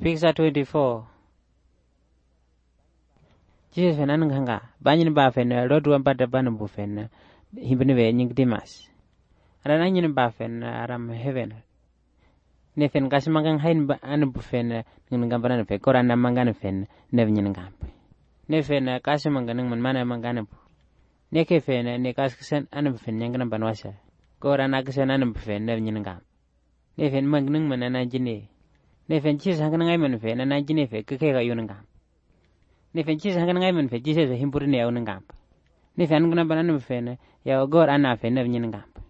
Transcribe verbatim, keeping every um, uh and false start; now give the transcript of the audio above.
Picture twenty-four. Jesus fenan nganga banyin ba fen lord wan pada ban bu fen himbene be nying dimas. Ara nanyin ba fen aram heaven. Ne fen kasimangang hain ba an bu fen ngin gambaran fe koran na mangan fen ne nyin ngam. Ne fen kasimangang man mana mangan bu. Ne ke fen ne kasen an bu fen nyang ban wasa. Koran aksen an bu fen ne nyin ngam. Ne fen mangnung man na jine. Ne fen chis hangan ngai man fe na jine fe ke ke ga yun ngam. Ne fen chis hangan ngai man fe jise himpur ne yun ngam. Ne fen ngana banan fe ne ya gor ana fe ne nyin ngam.